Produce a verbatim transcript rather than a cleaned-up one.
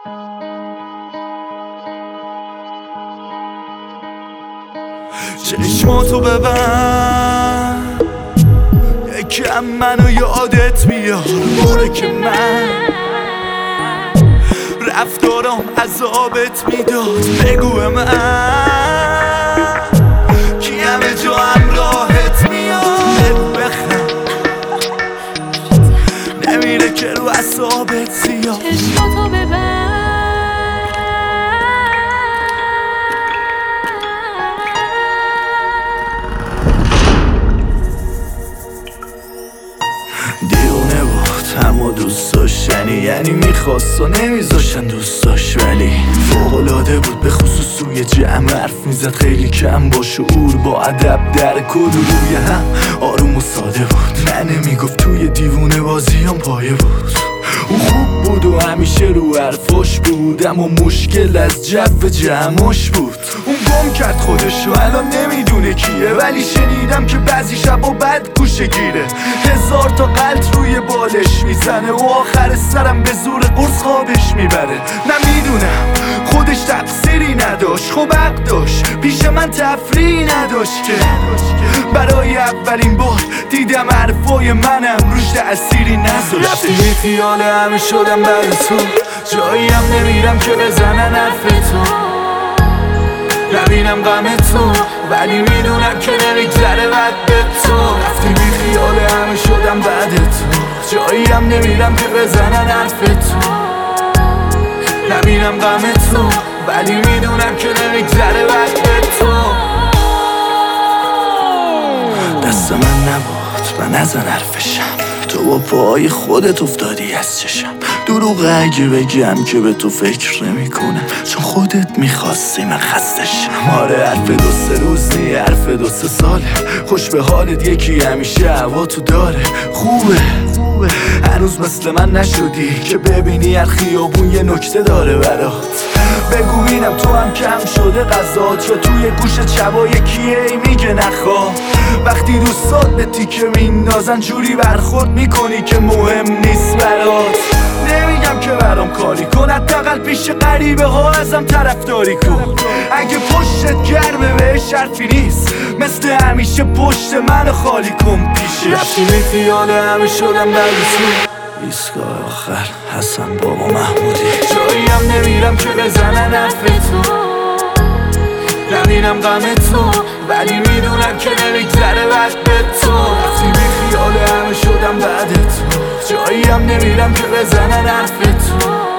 چشماتو ببند یکم منو یادت بیار، موره که من رفتارم عذابت میداد. بگو به من کی همه جا همراهت میاد. بگو بخند نمیره که رو اعصابت زیاد. چشماتو ببند دیونه بود اما دوست داشتنی، یعنی میخواست و نمیذاشتن دوست داشت، ولی فوق‌العاده بود. به خصوص توی جمع حرف میزد خیلی کم با شعور، با ادب در کل روی هم آروم و ساده بود. نه نمیگفت توی دیوونه بازیام پایه بود. او خوب بود و همیشه رو حرفاش بود، اما مشکل از جو جمعش بود. اون گم کرد خودشو الان نمیدونه کیه، ولی شنیدم که بعضی شبا بد گوشه گیره. هزار تا قلط روی بالش میزنه و آخر سرم به زور قرص خوابش میبره. نمیدونم خودش تقصیری نداشت، خب حق داشت، پیش من تفریحی نداشت که برای اولین بار دیدم حرفای منم روش تأثیری نذاشت. رفتی بی خیال همه شدم بعد تو، جایی هم نمیرم که بزنن حرف تو، نبینم غم تو، ولی میدونم که نمیگذره بعد به تو. رفتی بی خیال همه شدم بعد تو، جایی هم نمیرم که بزنن حرف تو، نبینم غم تو، ولی میدونم که نمیگذره بعد به تو. دست من نبود و نزن حرفشم، تو با پاهای خودت افتادی از چشم. دروغ اگه بگم که به تو فکر نمی کنم، چون خودت میخواستی من خستشم. آره حرف دو سه روز نی، حرف دو سه ساله، خوش به حالت یکی همیشه هوا تو داره. خوبه هنوز مثل من نشدی که ببینی هر خیابون یه نکته داره برات. بگو بینم تو هم کم شده غذات، یا توی گوش چبا یکیه ای میگه نخواه. وقتی دوستات به تیکه میندازن جوری برخورد میکنی که مهم نیست برات. نمیگم که برام کاری کن، حداقل پیش غریبه ها ازم طرفداری کن. اگه پشتت گرمه بهش حرفی نیست، مثل همیشه پشت منو خالی کن پیشش. رفتی بی خیال همه شدم بعد تو، ایستگاه آخر حسن بابا محمودی. جایی هم نمیرم که بزنن حرف تو، نبینم غم تو، ولی میدونم که نمیگذره بعد به تو. رفتی بی خیال همه شدم بعد تو، جایی هم نمیرم که بزنن حرف تو،